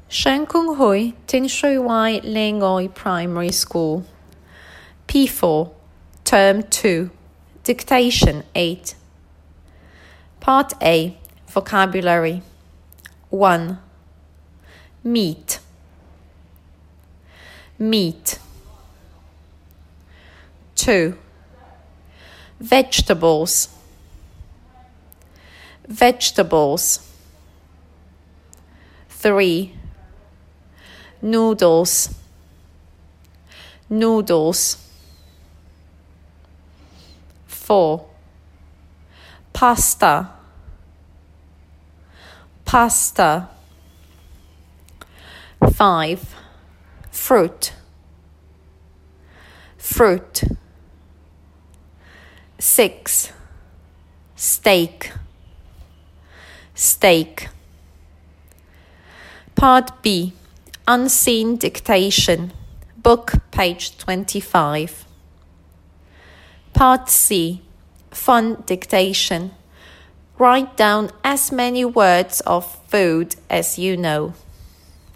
Shen Kung Hui, Tin Shui Wai Ling Oi Primary School. P4, Term 2, Dictation 8. Part A, Vocabulary. 1. Meat. Meat. 2. Vegetables. Vegetables. 3. Noodles. Noodles. 4. Pasta. Pasta. 5. Fruit. Fruit. 6. Steak. Steak. Part B, Unseen Dictation, Book, page 25. Part C, Fun Dictation. Write down as many words of food as you know.